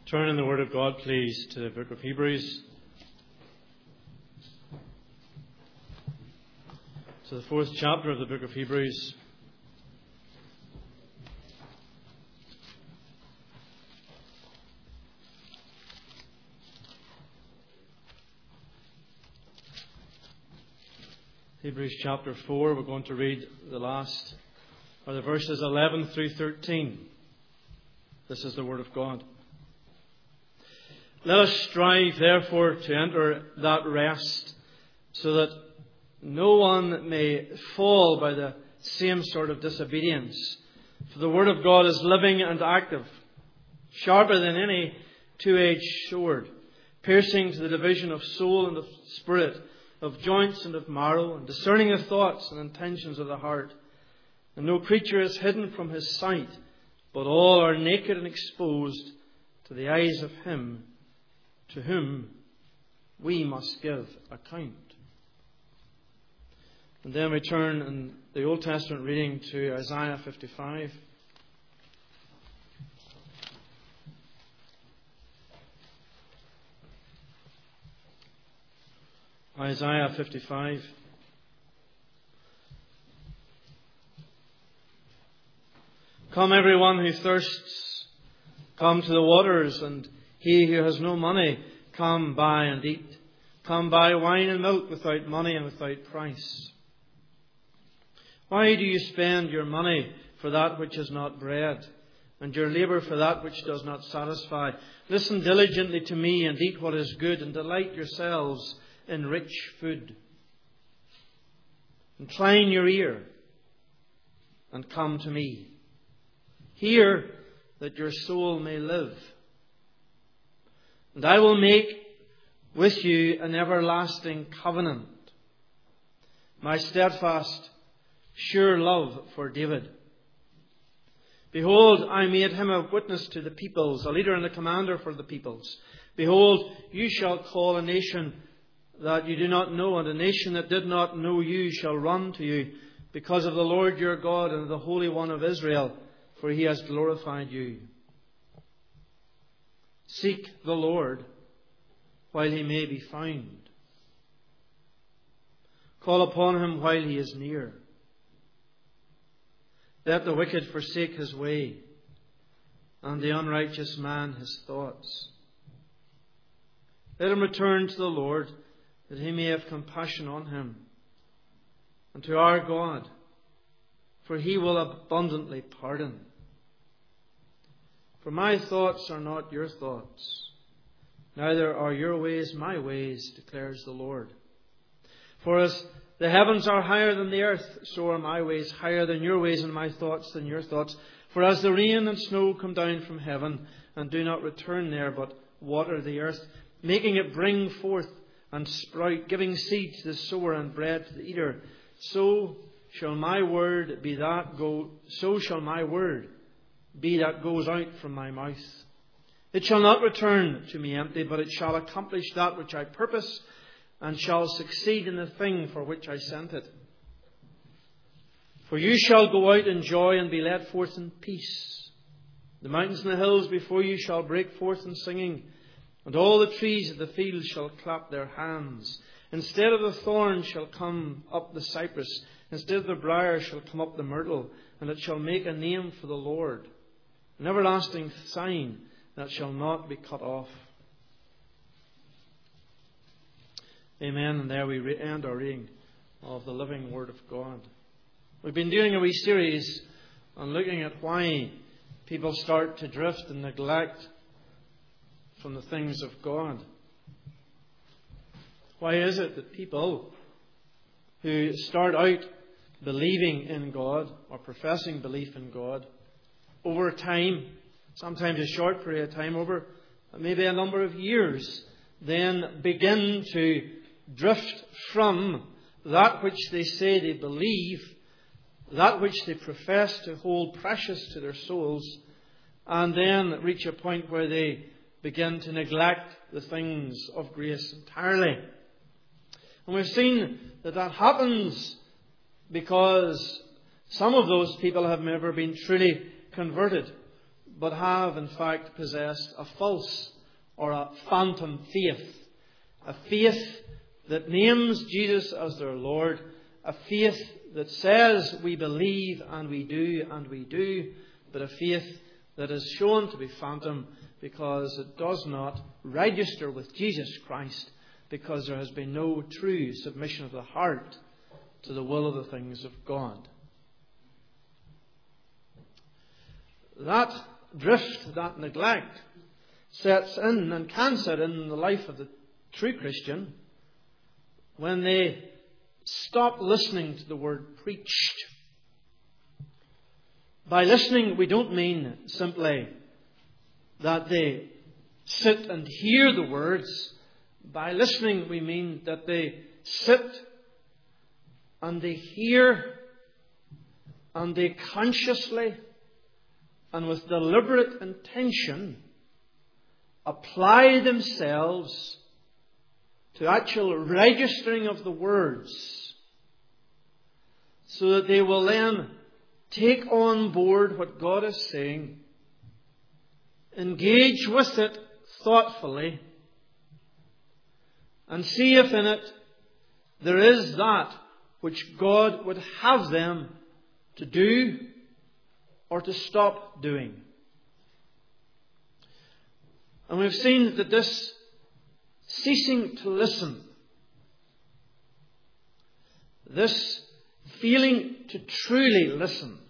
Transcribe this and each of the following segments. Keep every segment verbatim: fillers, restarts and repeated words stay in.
Turn in the Word of God, please, to the book of Hebrews, to the fourth chapter of the book of Hebrews. Hebrews chapter four, we're going to read the last, or the verses eleven through thirteen. This is the Word of God. Let us strive, therefore, to enter that rest, so that no one may fall by the same sort of disobedience. For the Word of God is living and active, sharper than any two-edged sword, piercing to the division of soul and of spirit, of joints and of marrow, and discerning the thoughts and intentions of the heart. And no creature is hidden from His sight, but all are naked and exposed to the eyes of Him to whom we must give account. And then we turn in the Old Testament reading to Isaiah fifty-five. Isaiah fifty-five. Come, everyone who thirsts, come to the waters, and he who has no money, come buy and eat. Come buy wine and milk without money and without price. Why do you spend your money for that which is not bread, and your labour for that which does not satisfy? Listen diligently to me and eat what is good, and delight yourselves in rich food. Incline your ear and come to me. Hear that your soul may live. And I will make with you an everlasting covenant, my steadfast, sure love for David. Behold, I made him a witness to the peoples, a leader and a commander for the peoples. Behold, you shall call a nation that you do not know, and a nation that did not know you shall run to you, because of the Lord your God and the Holy One of Israel, for He has glorified you. Seek the Lord while He may be found. Call upon Him while He is near. Let the wicked forsake his way, and the unrighteous man his thoughts. Let him return to the Lord, that He may have compassion on him, and to our God, for He will abundantly pardon. For my thoughts are not your thoughts, neither are your ways my ways, declares the Lord. For as the heavens are higher than the earth, so are my ways higher than your ways, and my thoughts than your thoughts. For as the rain and snow come down from heaven, and do not return there, but water the earth, making it bring forth and sprout, giving seed to the sower and bread to the eater, so shall my word be that go. So shall my word be that goes out from my mouth. It shall not return to me empty, but it shall accomplish that which I purpose, and shall succeed in the thing for which I sent it. For you shall go out in joy and be led forth in peace. The mountains and the hills before you shall break forth in singing, and all the trees of the field shall clap their hands. Instead of the thorn shall come up the cypress, instead of the briar shall come up the myrtle, and it shall make a name for the Lord, an everlasting sign that shall not be cut off. Amen. And there we end our reading of the living Word of God. We've been doing a wee series on looking at why people start to drift and neglect from the things of God. Why is it that people who start out believing in God or professing belief in God, over time, sometimes a short period of time, over maybe a number of years, then begin to drift from that which they say they believe, that which they profess to hold precious to their souls, and then reach a point where they begin to neglect the things of grace entirely. And we've seen that that happens because some of those people have never been truly converted. but have in fact possessed a false or a phantom faith. A faith that names Jesus as their Lord. A faith that says we believe and we do and we do, but a faith that is shown to be phantom because it does not register with Jesus Christ, because there has been no true submission of the heart to the will of the things of God. That drift, that neglect, sets in and can set in in the life of the true Christian when they stop listening to the word preached. By listening, we don't mean simply that they sit and hear the words. By listening, we mean that they sit and they hear and they consciously and with deliberate intention apply themselves to actual registering of the words, so that they will then take on board what God is saying, engage with it thoughtfully, and see if in it there is that which God would have them to do or to stop doing. And we've seen that this ceasing to listen, this feeling to truly listen,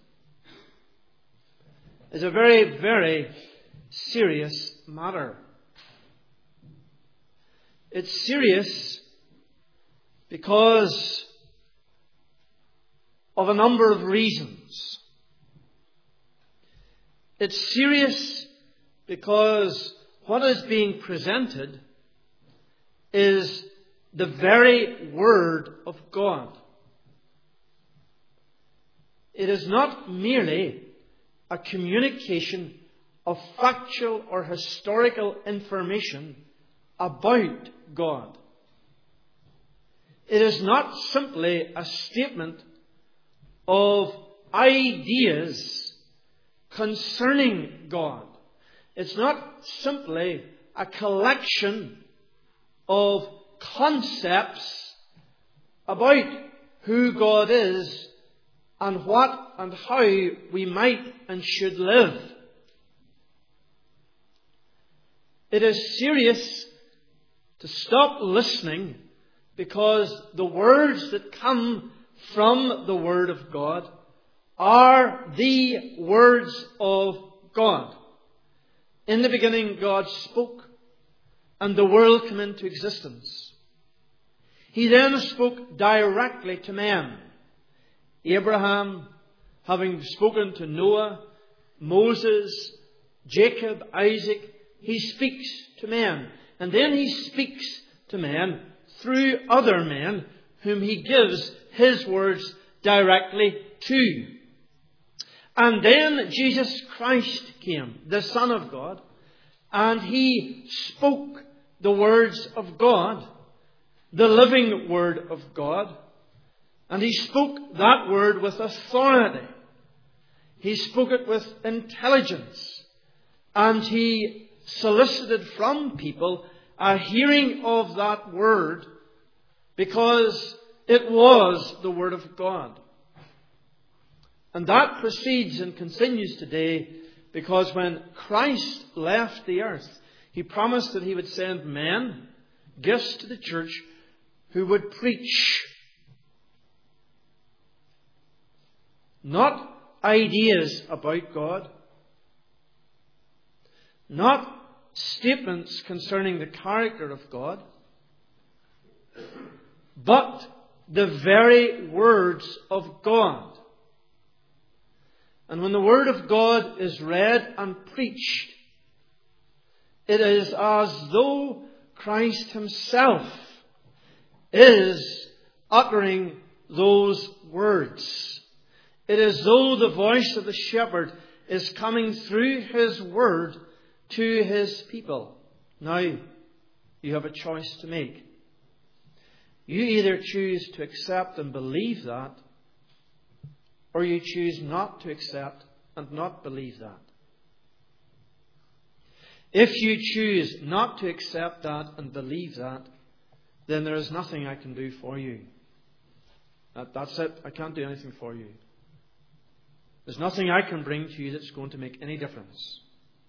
is a very, very serious matter. It's serious because of a number of reasons. It's serious because what is being presented is the very Word of God. It is not merely a communication of factual or historical information about God. It is not simply a statement of ideas concerning God. It's not simply a collection of concepts about who God is and what and how we might and should live. It is serious to stop listening because the words that come from the Word of God are the words of God. In the beginning, God spoke, and the world came into existence. He then spoke directly to men. Abraham, having spoken to Noah, Moses, Jacob, Isaac, he speaks to men. And then he speaks to men through other men whom he gives his words directly to. And then Jesus Christ came, the Son of God, and he spoke the words of God, the living Word of God. And he spoke that word with authority. He spoke it with intelligence. And he solicited from people a hearing of that word because it was the Word of God. And that proceeds and continues today because when Christ left the earth, he promised that he would send men, gifts to the church, who would preach. Not ideas about God, not statements concerning the character of God, but the very words of God. And when the Word of God is read and preached, it is as though Christ himself is uttering those words. It is as though the voice of the shepherd is coming through his word to his people. Now, you have a choice to make. You either choose to accept and believe that, or you choose not to accept and not believe that. If you choose not to accept that and believe that, then there is nothing I can do for you. That, that's it. I can't do anything for you. There's nothing I can bring to you that's going to make any difference.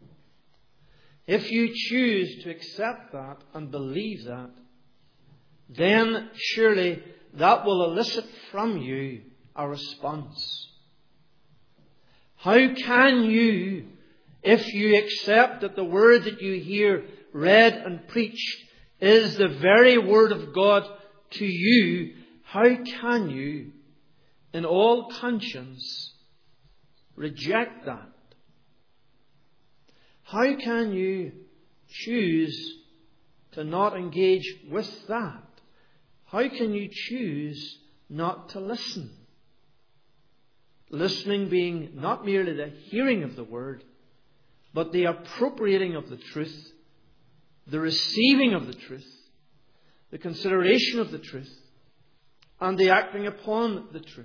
If you choose to accept that and believe that, then surely that will elicit from you a response. How can you, if you accept that the word that you hear read and preached is the very word of God to you, how can you, in all conscience, reject that? How can you choose to not engage with that? How can you choose not to listen? Listening being not merely the hearing of the word, but the appropriating of the truth, the receiving of the truth, the consideration of the truth, and the acting upon the truth.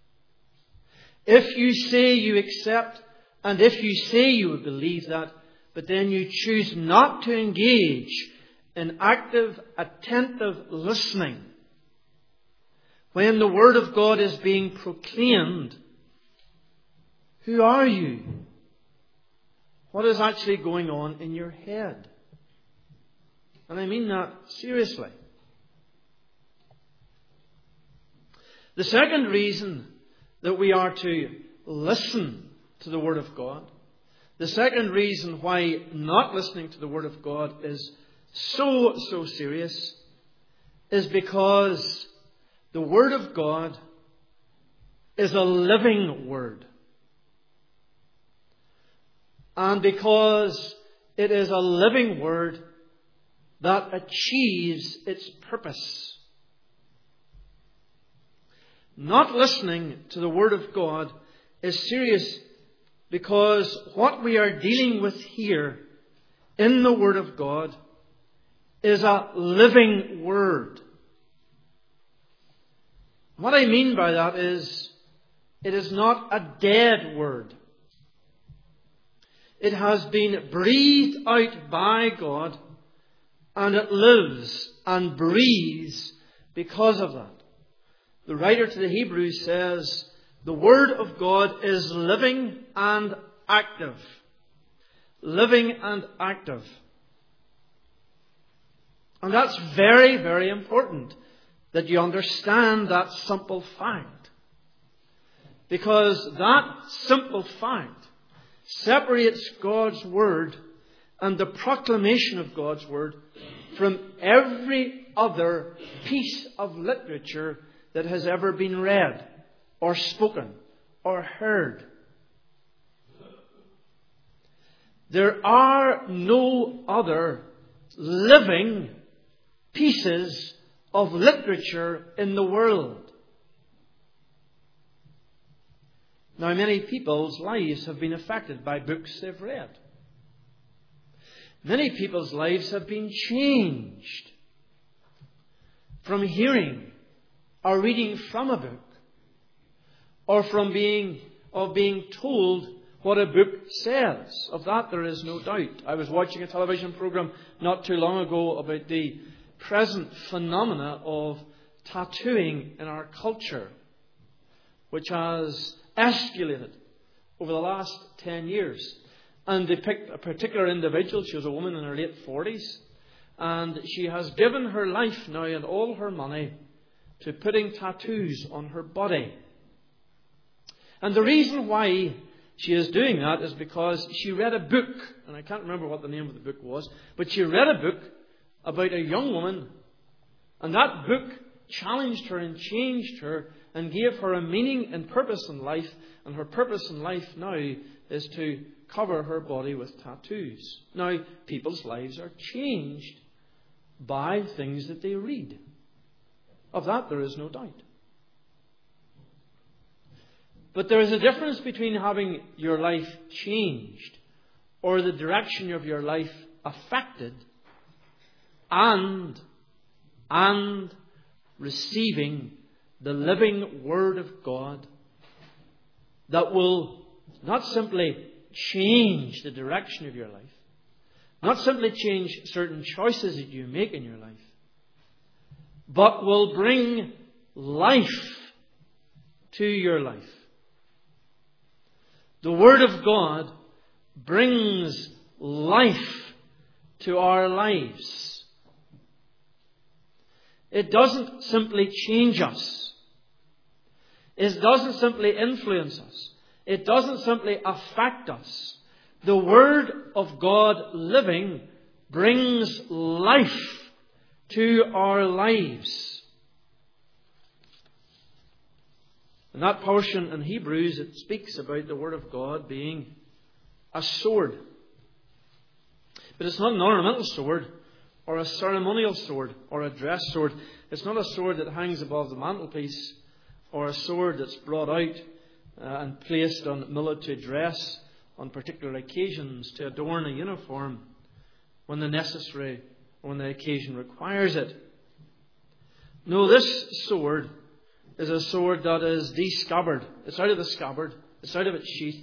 If you say you accept, and if you say you would believe that, but then you choose not to engage in active, attentive listening, when the Word of God is being proclaimed, who are you? What is actually going on in your head? And I mean that seriously. The second reason that we are to listen to the Word of God, the second reason why not listening to the Word of God is so, so serious, is because the Word of God is a living Word. And because it is a living Word that achieves its purpose. Not listening to the Word of God is serious because what we are dealing with here in the Word of God is a living Word. What I mean by that is it is not a dead Word. It has been breathed out by God, and it lives and breathes because of that. The writer to the Hebrews says, the Word of God is living and active. Living and active. And that's very, very important that you understand that simple fact. Because that simple fact separates God's Word and the proclamation of God's Word from every other piece of literature that has ever been read or spoken or heard. There are no other living pieces of literature in the world. Now, many people's lives have been affected by books they've read. Many people's lives have been changed from hearing or reading from a book, or from being of being told what a book says. Of that there is no doubt. I was watching a television program not too long ago about the present phenomena of tattooing in our culture, which has escalated over the last ten years. And they picked a particular individual. She was a woman in her late forties. And she has given her life now and all her money to putting tattoos on her body. And the reason why she is doing that is because she read a book, and I can't remember what the name of the book was, but she read a book about a young woman, and that book challenged her and changed her and gave her a meaning and purpose in life, and her purpose in life now is to cover her body with tattoos. Now, people's lives are changed by things that they read. Of that there is no doubt. But there is a difference between having your life changed or the direction of your life affected and, and receiving the living Word of God that will not simply change the direction of your life, Not simply change certain choices that you make in your life, but will bring life to your life. The Word of God brings life to our lives. It doesn't simply change us. It doesn't simply influence us. It doesn't simply affect us. The Word of God living brings life to our lives. In that portion in Hebrews, it speaks about the Word of God being a sword. But it's not an ornamental sword, or a ceremonial sword, or a dress sword. It's not a sword that hangs above the mantelpiece, or a sword that's brought out uh, and placed on military dress on particular occasions to adorn a uniform when the necessary, when the occasion requires it. No, this sword is a sword that is de-scabbard. It's out of the scabbard. It's out of its sheath.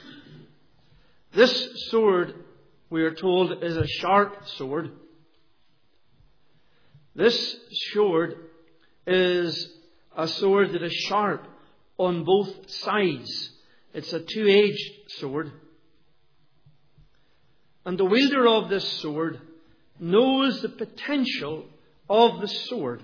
This sword, we are told, is a sharp sword. This sword is a sword that is sharp on both sides. It's a two-edged sword. And the wielder of this sword knows the potential of the sword,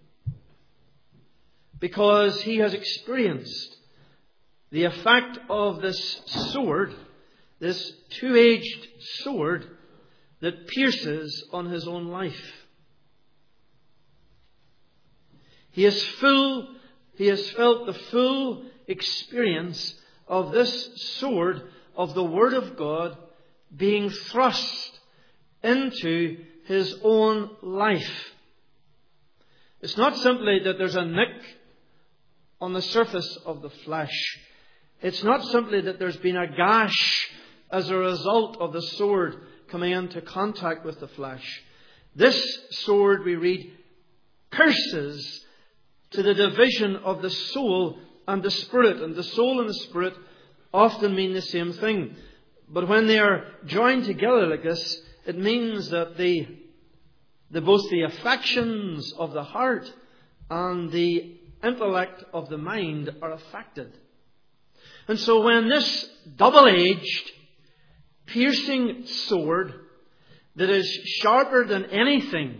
because he has experienced the effect of this sword, this two-edged sword that pierces on his own life. He has full, he has felt the full experience of this sword of the Word of God being thrust into his own life. It's not simply that there's a nick on the surface of the flesh. It's not simply that there's been a gash as a result of the sword coming into contact with the flesh. This sword, we read, pierces to the division of the soul and the spirit. And the soul and the spirit often mean the same thing. But when they are joined together like this, it means that the, the both the affections of the heart and the intellect of the mind are affected. And so when this double-edged, piercing sword that is sharper than anything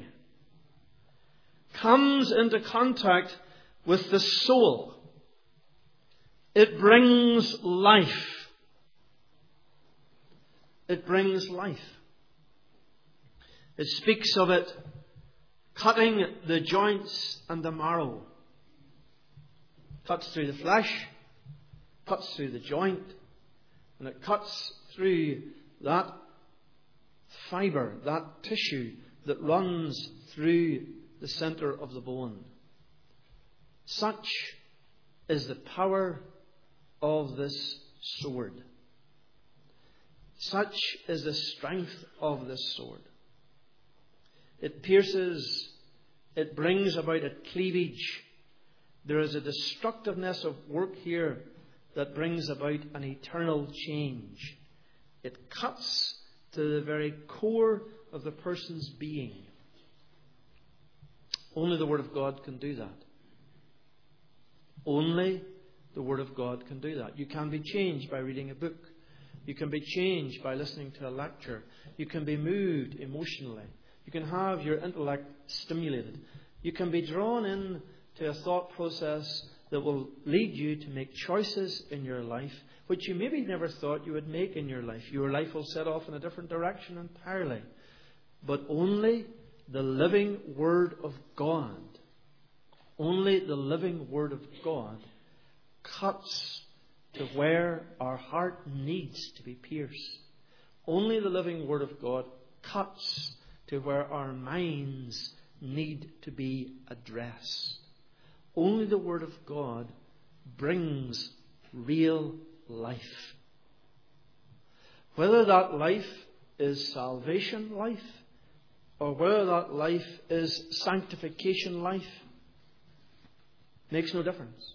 comes into contact with the soul, it brings life. It brings life. It speaks of it cutting the joints and the marrow. Cuts through the flesh, cuts through the joint, and it cuts through that fibre, that tissue that runs through the centre of the bone. Such is the power of this sword. Such is the strength of this sword. It pierces, it brings about a cleavage. There is a destructiveness of work here that brings about an eternal change. It cuts to the very core of the person's being. Only the Word of God can do that. Only the Word of God can do that. You can be changed by reading a book. You can be changed by listening to a lecture. You can be moved emotionally. You can have your intellect stimulated. You can be drawn in to a thought process that will lead you to make choices in your life which you maybe never thought you would make in your life. Your life will set off in a different direction entirely. But only the living Word of God, only the living Word of God cuts to where our heart needs to be pierced. Only the living Word of God cuts to where our minds need to be addressed. Only the Word of God brings real life. Whether that life is salvation life, or whether that life is sanctification life, makes no difference.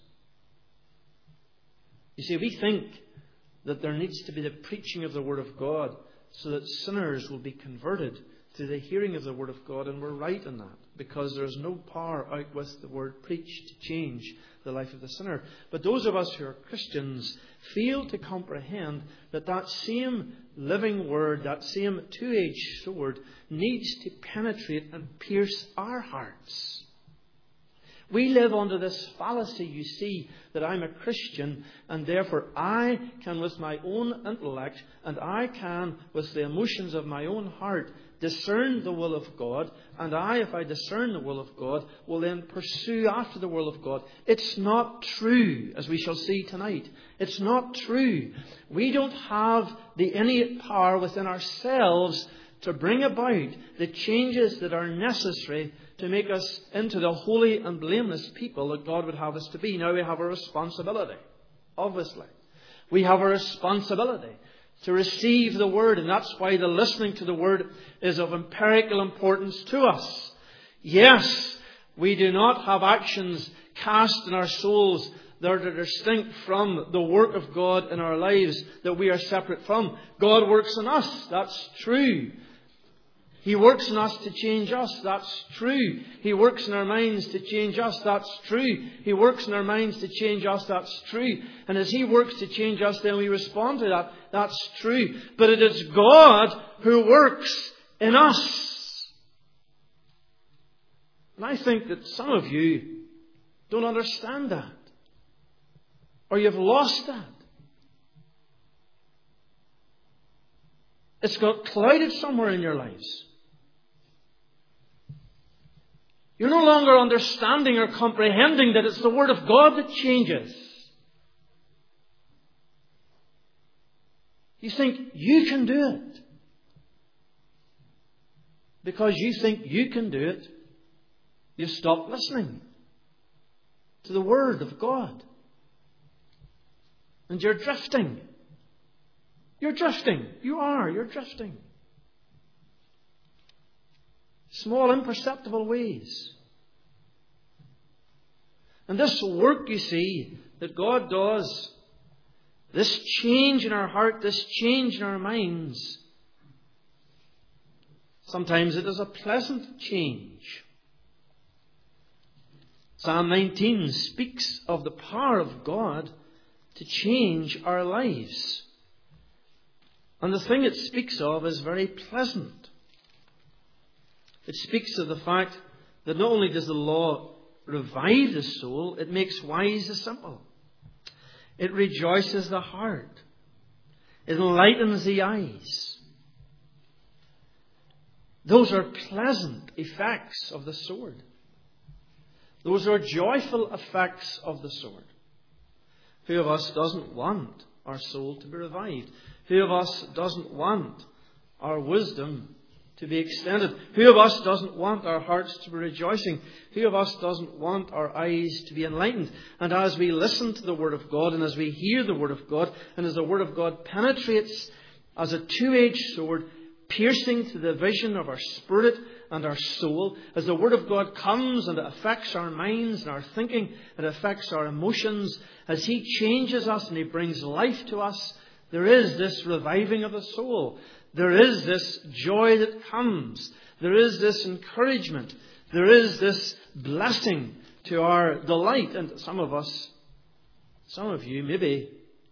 You see, we think that there needs to be the preaching of the Word of God so that sinners will be converted to the hearing of the Word of God. And we're right in that, because there is no power out with the Word preached to change the life of the sinner. But those of us who are Christians fail to comprehend that that same living Word, that same two-edged sword, needs to penetrate and pierce our hearts. We live under this fallacy, you see, that I'm a Christian and therefore I can, with my own intellect and I can, with the emotions of my own heart, discern the will of God. And I, if I discern the will of God, will then pursue after the will of God. It's not true, as we shall see tonight. It's not true. We don't have the innate power within ourselves to bring about the changes that are necessary to make us into the holy and blameless people that God would have us to be. Now we have a responsibility, obviously. We have a responsibility to receive the Word, and that's why the listening to the Word is of empirical importance to us. Yes, we do not have actions cast in our souls that are distinct from the work of God in our lives that we are separate from. God works in us. That's true. He works in us to change us. That's true. He works in our minds to change us. That's true. He works in our minds to change us. That's true. And as He works to change us, then we respond to that. That's true. But it is God who works in us. And I think that some of you don't understand that. Or you've lost that. It's got clouded somewhere in your lives. You're no longer understanding or comprehending that it's the Word of God that changes. You think you can do it. Because you think you can do it, you've stopped listening to the Word of God. And you're drifting. You're drifting. You are. You're drifting. Small, imperceptible ways. And this work, you see, that God does, this change in our heart, this change in our minds, sometimes it is a pleasant change. Psalm nineteen speaks of the power of God to change our lives. And the thing it speaks of is very pleasant. It speaks of the fact that not only does the law revive the soul, it makes wise the simple. It rejoices the heart. It enlightens the eyes. Those are pleasant effects of the sword. Those are joyful effects of the sword. Who of us doesn't want our soul to be revived? Who of us doesn't want our wisdom to be extended? Who of us doesn't want our hearts to be rejoicing? Who of us doesn't want our eyes to be enlightened? And as we listen to the Word of God, and as we hear the Word of God, and as the Word of God penetrates as a two-edged sword, piercing to the vision of our spirit and our soul, as the Word of God comes and it affects our minds and our thinking, it affects our emotions, as He changes us and He brings life to us, there is this reviving of the soul. There is this joy that comes. There is this encouragement. There is this blessing to our delight. And some of us, some of you maybe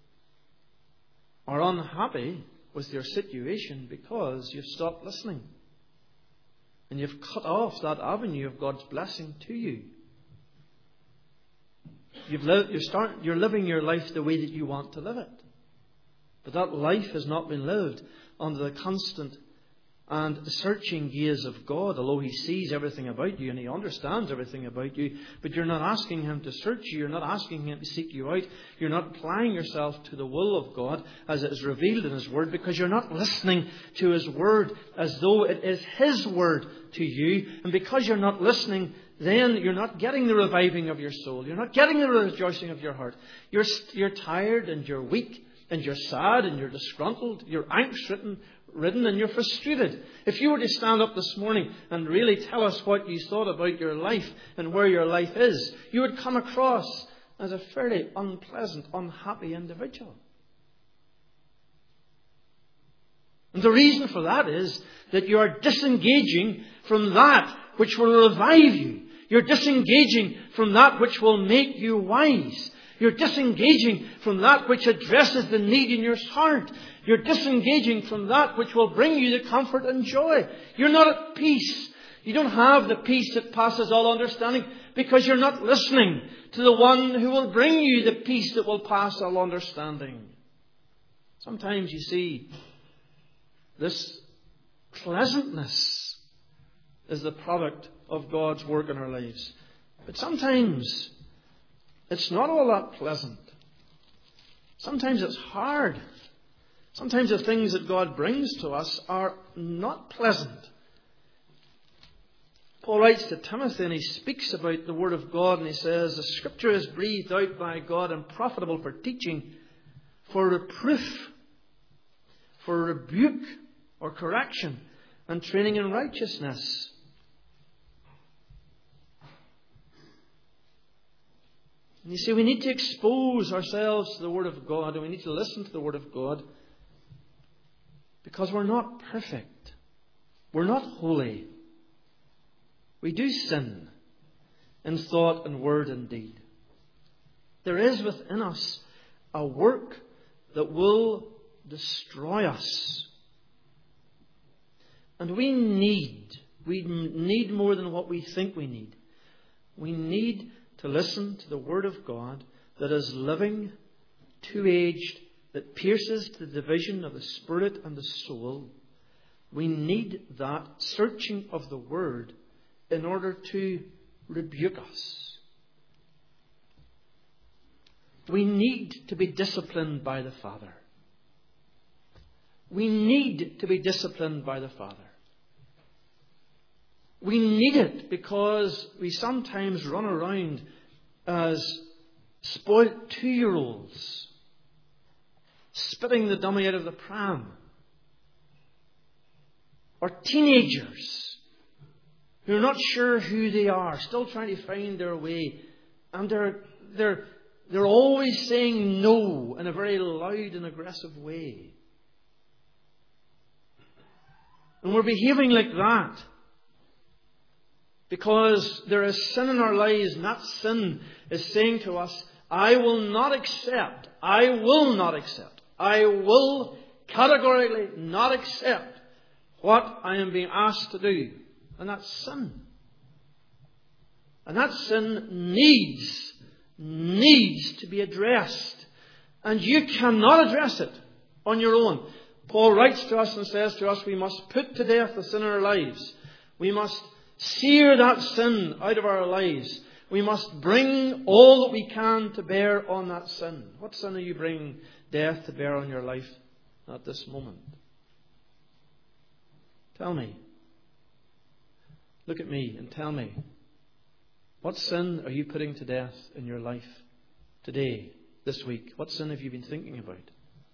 are unhappy with your situation because you've stopped listening. And you've cut off that avenue of God's blessing to you. You've lived, you start, you're living your life the way that you want to live it. But that life has not been lived under the constant and searching gaze of God, although He sees everything about you and He understands everything about you. But you're not asking Him to search you. You're not asking Him to seek you out. You're not applying yourself to the will of God as it is revealed in His Word, because you're not listening to His Word as though it is His Word to you. And because you're not listening, then you're not getting the reviving of your soul. You're not getting the rejoicing of your heart. You're, you're tired and you're weak. And you're sad and you're disgruntled, you're angst-ridden, ridden and you're frustrated. If you were to stand up this morning and really tell us what you thought about your life and where your life is, you would come across as a fairly unpleasant, unhappy individual. And the reason for that is that you are disengaging from that which will revive you. You're disengaging from that which will make you wise. You're disengaging from that which addresses the need in your heart. You're disengaging from that which will bring you the comfort and joy. You're not at peace. You don't have the peace that passes all understanding because you're not listening to the one who will bring you the peace that will pass all understanding. Sometimes you see this pleasantness is the product of God's work in our lives. But sometimes it's not all that pleasant. Sometimes it's hard. Sometimes the things that God brings to us are not pleasant. Paul writes to Timothy and he speaks about the Word of God and he says, the Scripture is breathed out by God and profitable for teaching, for reproof, for rebuke or correction, and training in righteousness. And you see, we need to expose ourselves to the Word of God and we need to listen to the Word of God because we're not perfect. We're not holy. We do sin in thought and word and deed. There is within us a work that will destroy us. And we need, we need more than what we think we need. We need to listen to the Word of God that is living, two-edged, that pierces the division of the spirit and the soul. We need that searching of the Word in order to rebuke us. We need to be disciplined by the Father. We need to be disciplined by the Father. We need it because we sometimes run around as spoiled two-year-olds, spitting the dummy out of the pram, or teenagers who are not sure who they are, still trying to find their way, and they're they're they're always saying no in a very loud and aggressive way. And we're behaving like that because there is sin in our lives, and that sin is saying to us, I will not accept, I will not accept, I will categorically not accept what I am being asked to do. And that's sin. And that sin needs, needs to be addressed. And you cannot address it on your own. Paul writes to us and says to us, we must put to death the sin in our lives. We must sear that sin out of our lives. We must bring all that we can to bear on that sin. What sin are you bringing death to bear on your life at this moment? Tell me. Look at me and tell me, what sin are you putting to death in your life today, this week? What sin have you been thinking about?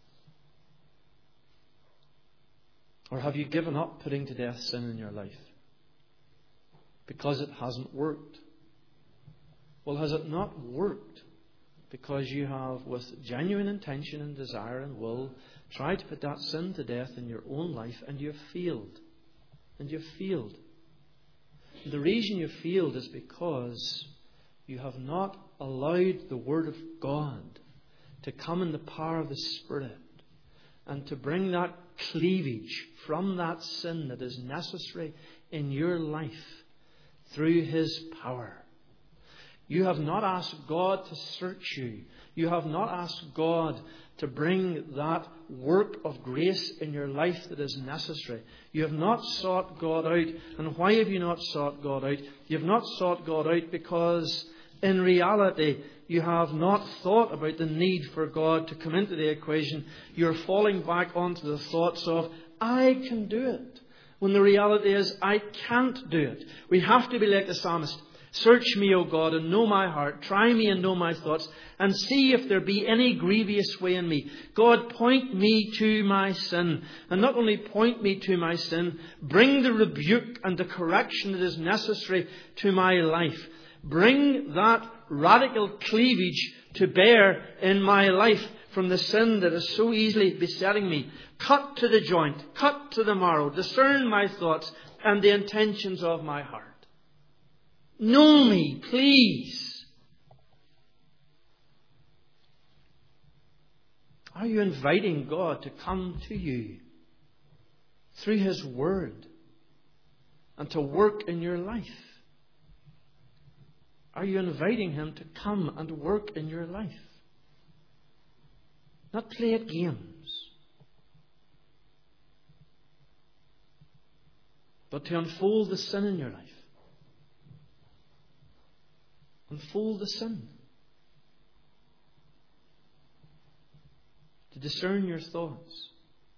Or have you given up putting to death sin in your life because it hasn't worked? Well, has it not worked because you have, with genuine intention and desire and will, tried to put that sin to death in your own life and you have failed? And you have failed. The reason you failed is because you have not allowed the Word of God to come in the power of the Spirit and to bring that cleavage from that sin that is necessary in your life through His power. You have not asked God to search you. You have not asked God to bring that work of grace in your life that is necessary. You have not sought God out. And why have you not sought God out? You have not sought God out because in reality you have not thought about the need for God to come into the equation. You're falling back onto the thoughts of, I can do it. When the reality is, I can't do it. We have to be like the psalmist. Search me, O God, and know my heart. Try me and know my thoughts, and see if there be any grievous way in me. God, point me to my sin. And not only point me to my sin, bring the rebuke and the correction that is necessary to my life. Bring that radical cleavage to bear in my life from the sin that is so easily besetting me. Cut to the joint, cut to the marrow, discern my thoughts and the intentions of my heart. Know me, please. Are you inviting God to come to you through His Word and to work in your life? Are you inviting Him to come and work in your life? Not play at games, but to unfold the sin in your life. Unfold the sin. To discern your thoughts.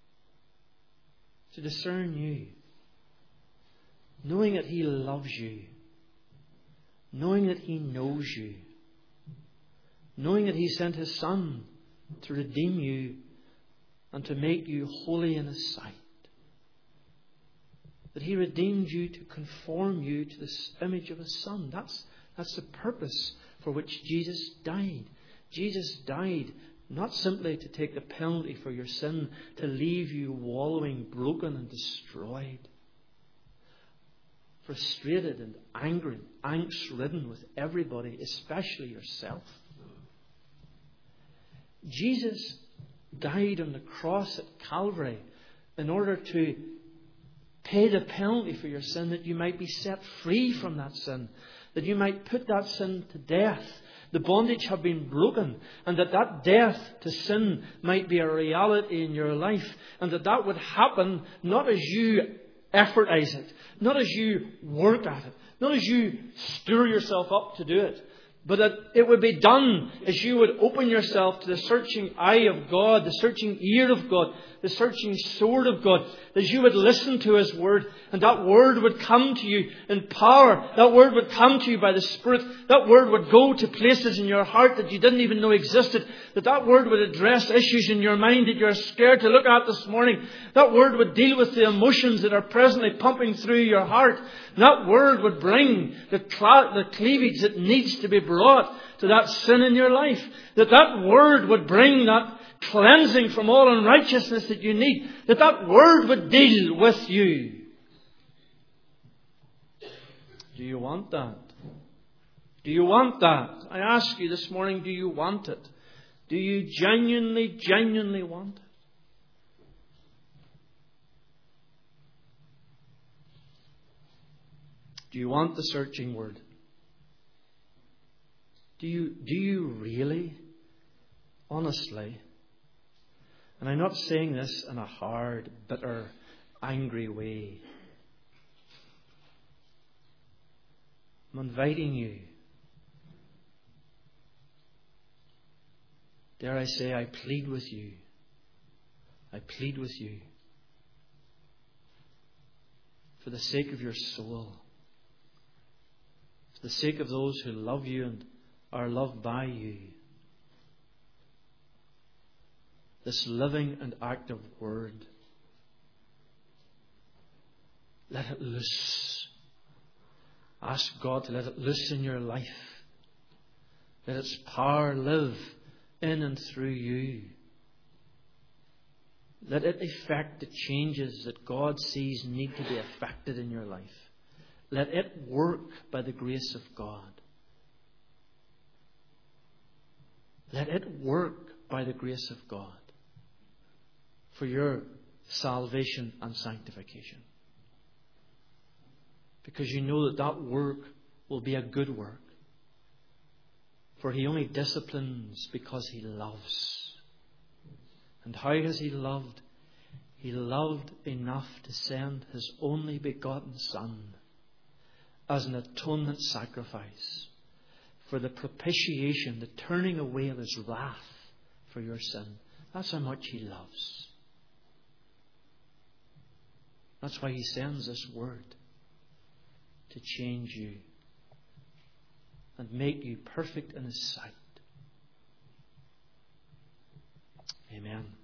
To discern you. Knowing that He loves you. Knowing that He knows you. Knowing that He sent His Son to redeem you and to make you holy in His sight. That He redeemed you to conform you to this image of His Son. That's, that's the purpose for which Jesus died. Jesus died not simply to take the penalty for your sin, to leave you wallowing, broken and destroyed, frustrated and angry, angst-ridden with everybody, especially yourself. Jesus died on the cross at Calvary in order to pay the penalty for your sin, that you might be set free from that sin, that you might put that sin to death. The bondage have been broken, and that that death to sin might be a reality in your life, and that that would happen not as you effortize it, not as you work at it, not as you stir yourself up to do it, but that it would be done as you would open yourself to the searching eye of God, the searching ear of God, the searching sword of God, as you would listen to His Word, and that Word would come to you in power. That Word would come to you by the Spirit. That Word would go to places in your heart that you didn't even know existed. That that Word would address issues in your mind that you're scared to look at this morning. That Word would deal with the emotions that are presently pumping through your heart. And that Word would bring the, cl- the cleavage that needs to be brought to that sin in your life. That that Word would bring that cleansing from all unrighteousness that you need. That that Word would deal with you. Do you want that? Do you want that? I ask you this morning, do you want it? Do you genuinely, genuinely want it? Do you want the searching Word? Do you, do you really, honestly, and I'm not saying this in a hard, bitter, angry way. I'm inviting you. Dare I say, I plead with you. I plead with you. For the sake of your soul. For the sake of those who love you and are loved by you. This living and active Word. Let it loose. Ask God to let it loose in your life. Let its power live in and through you. Let it effect the changes that God sees need to be effected in your life. Let it work by the grace of God. Let it work by the grace of God for your salvation and sanctification. Because you know that that work will be a good work. For He only disciplines because He loves. And how has He loved? He loved enough to send His only begotten Son as an atonement sacrifice for the propitiation, the turning away of His wrath for your sin. That's how much He loves. That's why He sends this Word to change you and make you perfect in His sight. Amen.